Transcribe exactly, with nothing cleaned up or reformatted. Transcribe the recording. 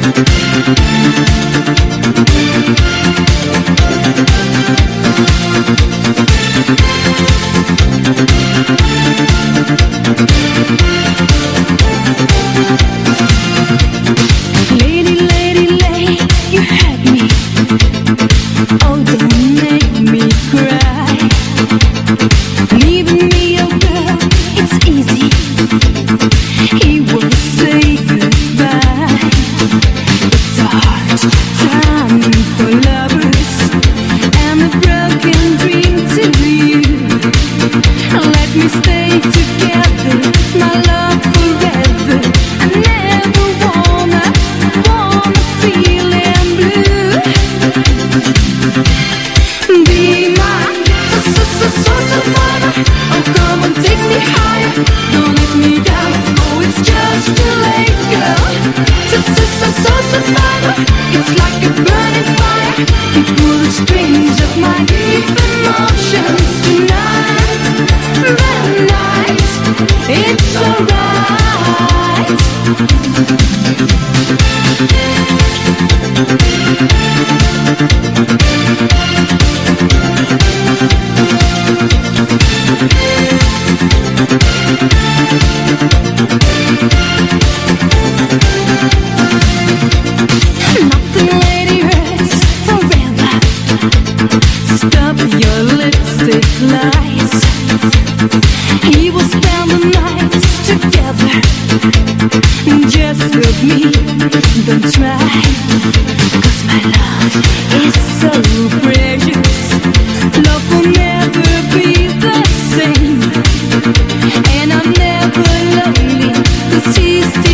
Lady, lady, lady, you had me. Oh, don't make me cry. Leaving me, oh girl, it's easy. He will say goodbye. It's a hard time for lovers, and a broken dream to you. Let me stay together, my love forever. I never wanna, wanna feel in blue. Be my so so so so survivor. Oh, come and take me higher. Don't let me down. Oh, it's just too late, girl. So so so so survivor. It's like a burning fire. You pull the strings of my deep emotions tonight. The night, it's alright. Nothing, lady, hurts forever. Stop your lipstick lies. He will spend the nights together. Just look me, don't try. Cause my love is so precious. Love will never be the same. And I'm never lonely, cause he's still